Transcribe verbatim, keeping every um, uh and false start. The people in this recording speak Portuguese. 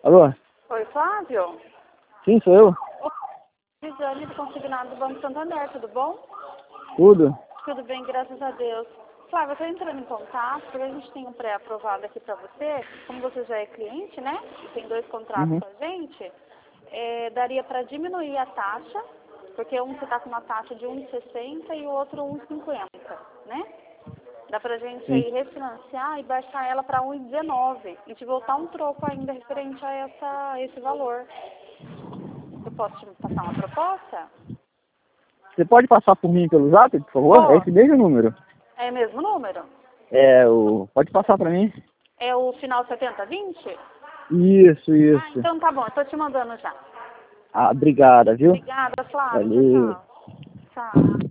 Alô? Oi, Flávio? Sim, sou eu. Exame do consignado do Banco Santander, tudo bom? Tudo? Tudo bem, graças a Deus. Flávio, eu estou entrando em contato porque a gente tem um pré-aprovado aqui para você. Como você já é cliente, né? E tem dois contratos Uhum. com a gente, é, daria para diminuir a taxa, porque um você está com uma taxa de um vírgula sessenta e o outro um vírgula cinquenta, né? Dá pra gente Sim. aí refinanciar e baixar ela para um vírgula dezenove e te voltar um troco ainda referente a essa, esse valor. Eu posso te passar uma proposta? Você pode passar por mim pelo zap, por favor? É Posso. esse mesmo número. É o mesmo número? É, o... Pode passar pra mim? É o final setenta vinte? Isso, Ah, isso. então tá bom, eu tô te mandando já. Ah, obrigada, viu? Obrigada, Flávio. Valeu. Tchau, tchau. Tchau.